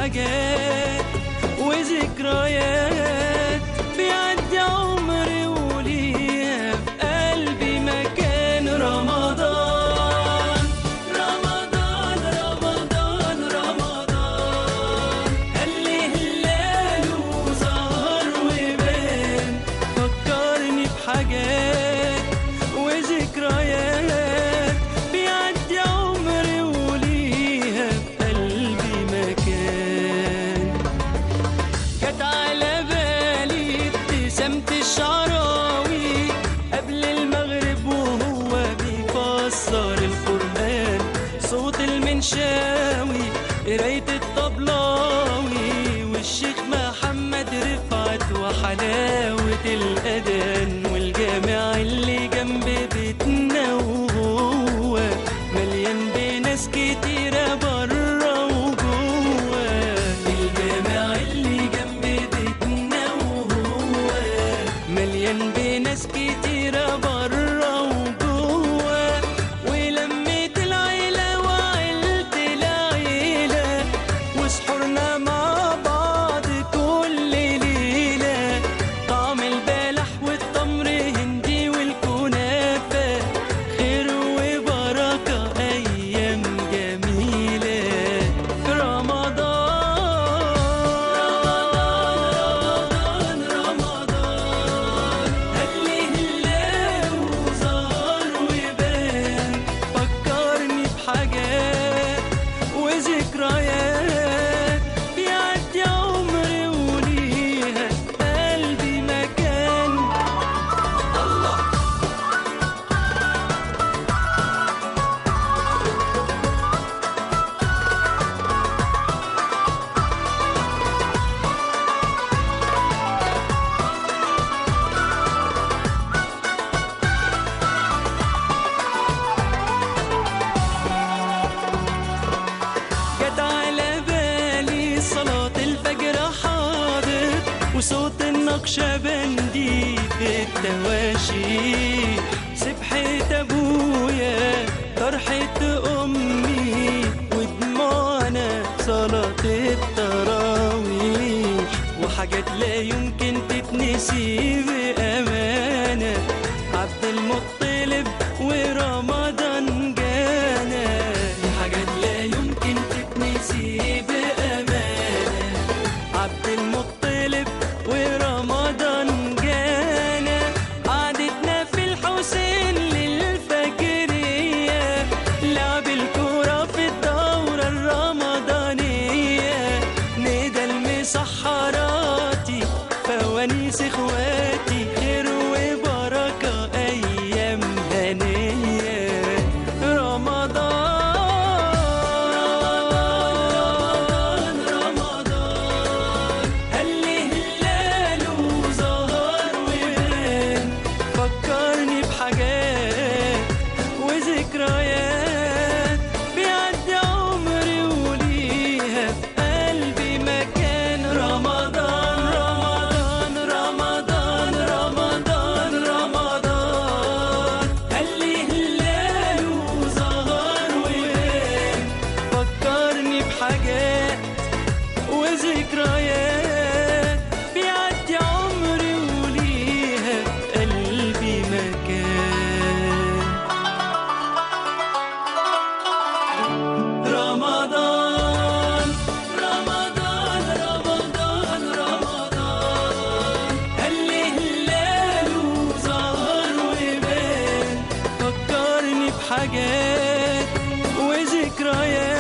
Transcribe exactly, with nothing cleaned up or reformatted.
بحاجات وذكريات، بيعدي عمري وليها في قلبي مكان. رمضان رمضان رمضان رمضان اللي هلاله ظهر وبان، فكرني بحاجات وذكريات، بيعدي عمري وليها في قلبي مكان. جت على بالي ابتسامة الشعراوي قبل المغرب وهو بيفسر القرآن، صوت المنشاوي قراية الطبلاوي، والشيخ محمد رفعت وحلاوة الأذان، والجامع اللي جنب بيتنا وهو مليان بناس كتيرة برا وجوا. الجامع اللي جنب بيتنا وهو مليان بناس كتيرة برا وجوا، ولمة العيلة وعيلة العيلة، وسحورنا مع بعض كل ليلة، طعم البلح والتمر هندي والكنافة، خير وبركة أيام جميلة. رمضان رمضان اللي هلاله ظهر وبان، فكرني بحاجات وذكريات، بيعدي عمري وليها في قلبي مكان. الله جت على بالي صلاة الفجر حاضر، وصوت النقشبندي في التواشي، سبحة أبويا طرحة أمي ودموعنا صلاة التراويح، وحاجات لا يمكن تتنسي بأمانة. عبد المطلب ورمضان جانا، دي حاجات لا يمكن تتنسي بأمانة. عبد المطلب ورمضان جانا، قعدتنا في الحسين للفجرية، لعب الكورة في الدورة الرمضانية، ندى المسحراتي فوانيس اخواتي، خير وبركة أيام هنية. رمضان رمضان اللي هلاله ظهر وبان، فكرني بحاجات وذكريات، بيعدي عمري وليها في قلبي مكان. رمضان رمضان رمضان رمضان رمضان اللي هلاله ظهر وبان، فكرني بحاجات وذكريات، بيعدي عمري وليها في قلبي مكان. رمضان رمضان رمضان رمضان اللي هلاله ظهر وبان، فكرني بحاجات وذكريات،